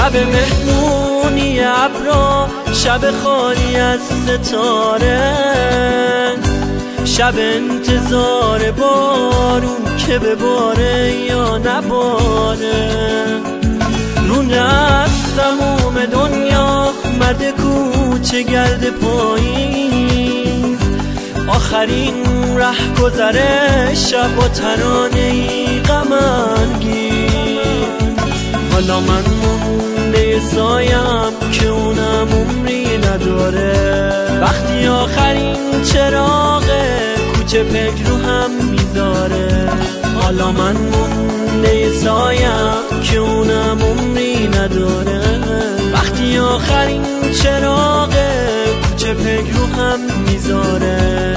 شب مهمونی ابرا، شب خالی از ستاره، شب انتظار بارون که بباره یا نباره. رونه از تموم دنیا مرد کوچه گرد پاییز، آخرین ره گذره شب و ترانه‌ای غم‌انگیز. حالا من مونده سایم که اونم عمری نداره، وقتی آخرین چراغ کوچه پک رو هم میذاره. حالا من مونده سایم که اونم عمری نداره، وقتی آخرین چراغ کوچه پک رو هم میذاره.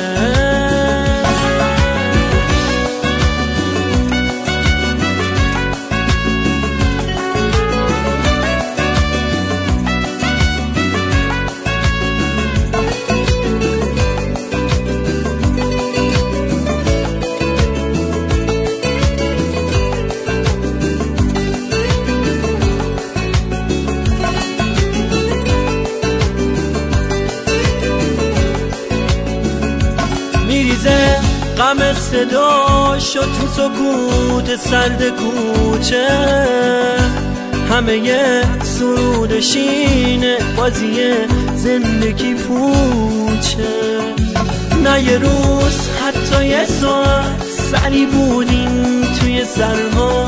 میریزه غم صداشو تو سکوت سرد کوچه، همه ی سرود شینه بازی زندگی پوچه. نه یه روز حتی یه ساعت سری بودیم توی سرما،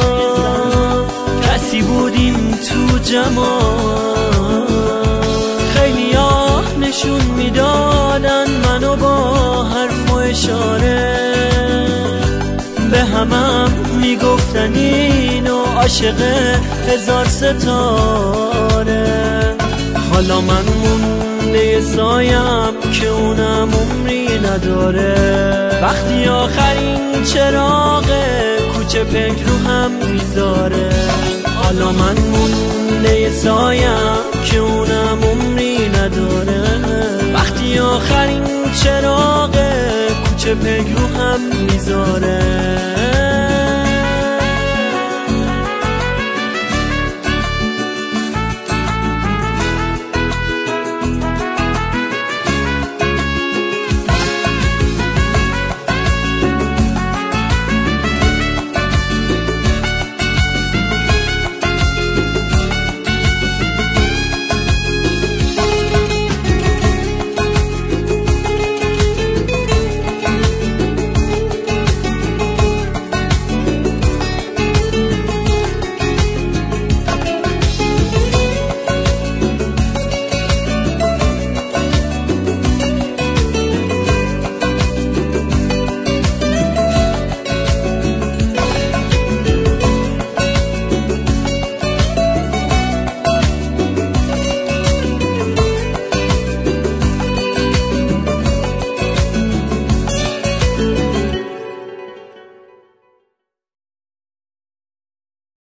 کسی بودیم تو جمال. خیلی ها نشون میدادن منو با حرف و اشاره، به همم میگفتن اینو عاشق هزار ستاره. حالا من مونده سایم که اونم عمری نداره، وقتی آخرین چراغ کوچه پک رو هم میذاره. حالا من مونده سایم که اونم عمری نداره، وقتی آخرین چراغ کوچه پک رو هم میذاره.